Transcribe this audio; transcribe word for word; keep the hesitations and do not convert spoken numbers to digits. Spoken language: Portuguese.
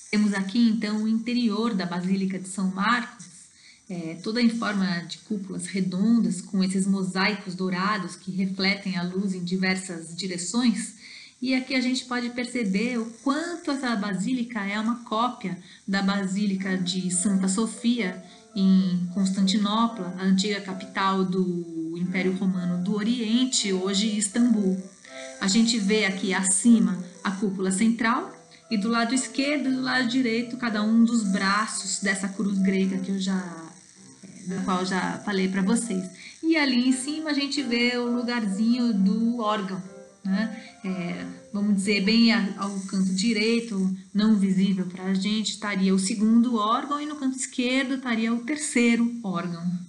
Temos aqui, então, o interior da Basílica de São Marcos, é, toda em forma de cúpulas redondas, com esses mosaicos dourados que refletem a luz em diversas direções. E aqui a gente pode perceber o quanto essa basílica é uma cópia da Basílica de Santa Sofia, em Constantinopla, a antiga capital do Império Romano do Oriente, hoje Istambul. A gente vê aqui acima a cúpula central e do lado esquerdo e do lado direito cada um dos braços dessa cruz grega que eu já da qual eu já falei para vocês. E ali em cima a gente vê o lugarzinho do órgão, né? É, vamos dizer, bem ao canto direito, não visível para a gente, estaria o segundo órgão e no canto esquerdo estaria o terceiro órgão.